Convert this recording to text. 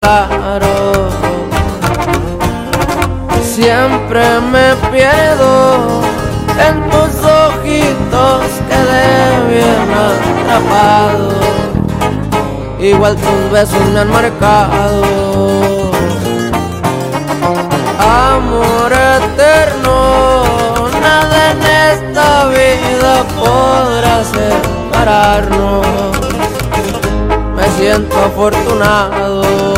claro. Siempre me pierdo en tus ojitos, quedé bien atrapado. Igual tus besos me han marcado. Amor eterno, nada en esta vida podrá separarnos. Me siento afortunado.